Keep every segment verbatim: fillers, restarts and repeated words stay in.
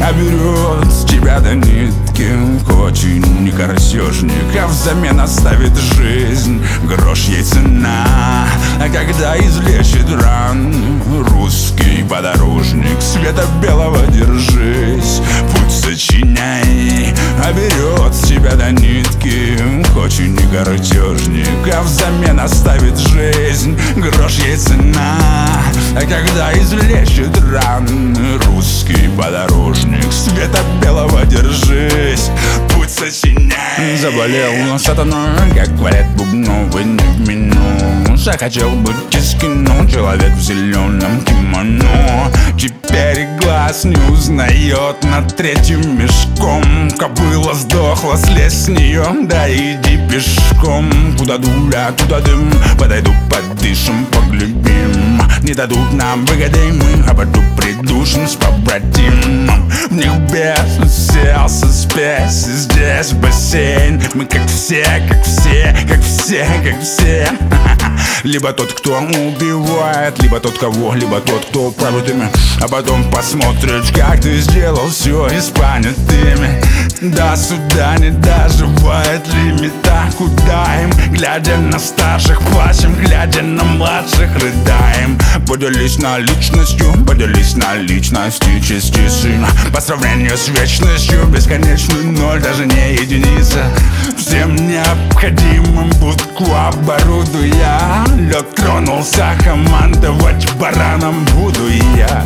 а берет с тебя до нитки. Очень не картежник, а взамен оставит жизнь. Грош ей цена, а когда излечит ран. Русский подорожник, света белого держись. Путь сочиняй, а берет с тебя до нитки. Очень не картежник, а взамен оставит жизнь. Грош ей цена, а когда излечит ран. Русский подорожник, света белого держись. Путь сочиняй. Заболел сатаной, как говорят бубновый, не в меню. Захотел быть из кино, человек в зеленом кимоно. Теперь глаз не узнает над третьим мешком. Кобыла сдохла, слезь с нее, да иди пешком. Куда дуля, туда дым, подойду подышим, поглядим. Не дадут нам выгоды, мы обойду придушим с побратимом. В них без селся спесь, здесь бассейн. Мы как все, как все, как все, как все. Либо тот, кто убивает, либо тот, кого, либо тот, кто правит ими. А потом посмотришь, как ты сделал все и с понятыми. До суда не доживает лимита. Куда им? Глядя на старших плачем, глядя на младших рыдаем. Поделись наличностью, поделись наличностью части сына. По сравнению с вечностью, бесконечный ноль, даже не единица. Всем необходимым будку оборудуя. Лед тронулся, командовать бараном буду я.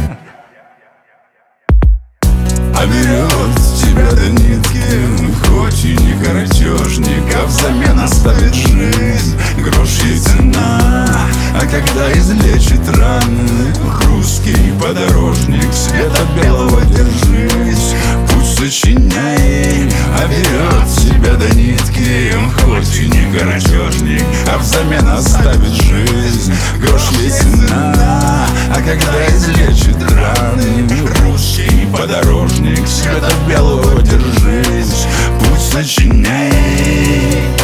А берет с тебя до нитки, хоть и не картежник, а взамен оставит жизнь. Грош ей цена, а когда излечит раны. Русский подорожник, света белого держись. Путь сочиняй, а берет с тебя до нитки, хоть и не картежник, а взамен оставит жизнь. Грош ей цена, а когда излечит раны. Русский подорожник, света белого держись. Путь сочиняй.